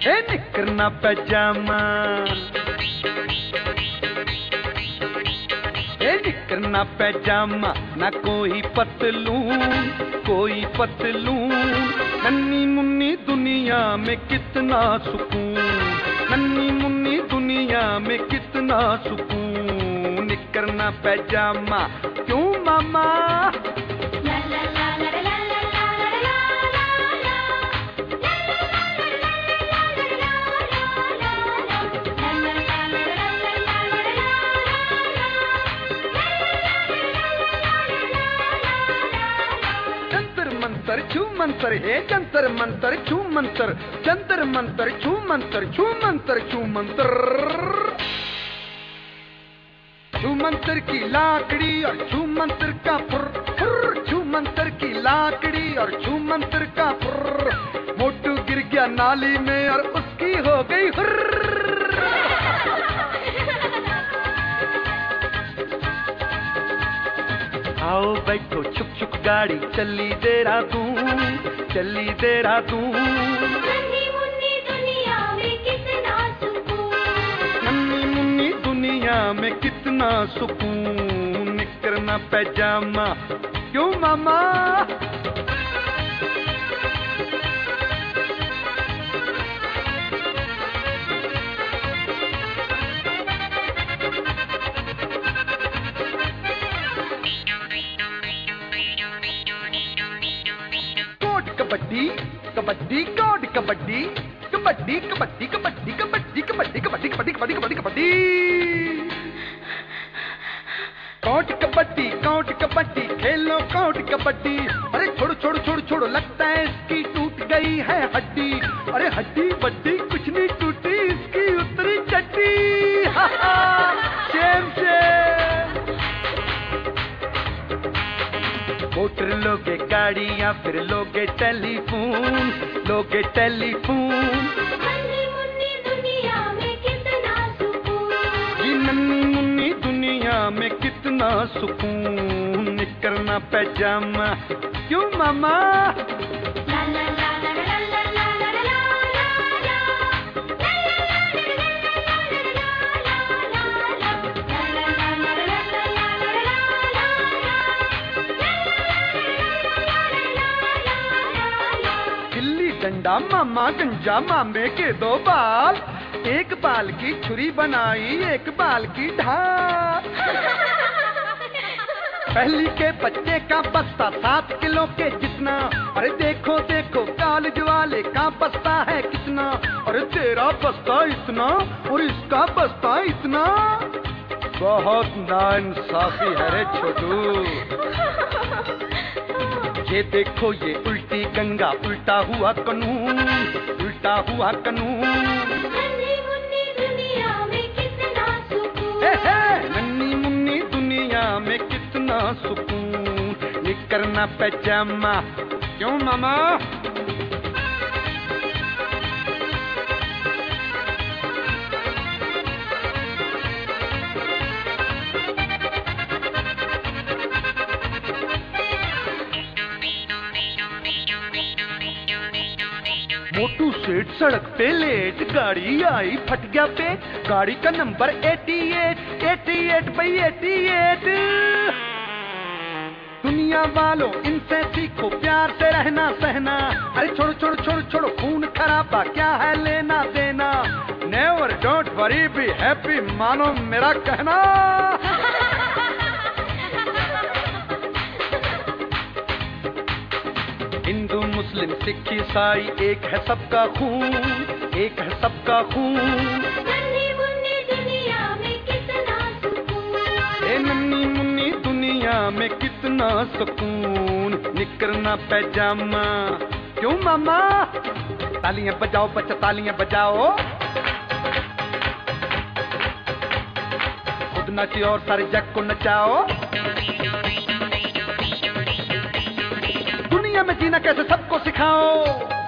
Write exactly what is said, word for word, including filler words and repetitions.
ए निकर ना पैजामा, ए निकर ना पैजामा, ना कोई पतलून कोई पतलून। नन्ही मुन्नी दुनिया में कितना सुकून, नन्ही मुन्नी दुनिया में कितना सुकून। निकर ना पैजामा क्यों मामा? छू मंतर है जंतर मंतर छू मंतर, जंतर मंतर छू मंतर, छू मंतर छू मंतर। छू मंतर की लाकड़ी और छू मंतर का फुर फुर, छू मंतर की लाकड़ी और छू मंतर का फुर। मोटू गिर गया नाली में और उसकी हो गई हुर्र। आओ बैठो छुक छुक गाड़ी चली देहरादून, चली देहरादून। नन्ही मुन्नी दुनिया में कितना सुकून, नन्ही मुन्नी दुनिया में कितना सुकून। निकर ना पैजामा क्यों मामा? कबड्डी कबड्डी कौड कबड्डी कबड्डी कबड्डी कबड्डी कबड्डी कबड्डी कबड्डी कबड्डी कबड्डी कबड्डी कबड्डी कौट कबड्डी कौट कबड्डी खेलो कौट कबड्डी। अरे छोड़ो छोड़ो छोड़ो छोड़ो लगता है इसकी टूट गई है हड्डी। अरे हड्डी बड्डी कुछ नहीं टूटी, इसकी उतरी चड्डी। Shem Shem. मोटर लोगे गाड़ी या फिर लोगे टेलीफोन, लोगे टेलीफोन। नन्ही मुन्नी दुनिया में कितना सुकून, ये नन्ही मुन्नी दुनिया में कितना सुकून। निकर ना पैजामा क्यों मामा? ला ला ला ला ला ला ला ला ला डंडा मामा गंजा मामे के दो बाल, एक बाल की छुरी बनाई एक बाल की ढाल। पहली के बच्चे का बस्ता सात किलो के जितना। अरे देखो देखो कॉलेज वाले का बस्ता है कितना। अरे तेरा बस्ता इतना और इसका बस्ता इतना। बहुत नाइंसाफी है रे छोटू। ये देखो ये उल्टी गंगा उल्टा हुआ कानून, उल्टा हुआ कानून। नन्ही मुन्नी दुनिया में कितना सुकून, हे हे नन्ही मुन्नी दुनिया में कितना सुकून। निकर ना पैजामा क्यों मामा? मोटू सेठ सड़क पे लेट, गाड़ी आई फट गया पेट। गाड़ी का नंबर अठासी, अठासी बाई अठासी। दुनिया वालों इनसे सीखो प्यार से रहना सहना। अरे छोड़ो छोड़ो छोड़ो छोड़ो खून खराबा क्या है लेना देना। Never don't worry be happy मानो मेरा कहना। हिंदू मुस्लिम सिख ईसाई एक है सबका खून, एक है सबका खून। नन्ही मुन्नी दुनिया में कितना सुकून, ए नन्ही मुन्नी दुनिया में कितना सुकून। निकर ना पैजामा क्यों मामा? तालियां बजाओ बच्चा तालियां बजाओ। खुद नाची और सारे जग को नचाओ। दुनिया में जीना कैसे सबको सिखाओ।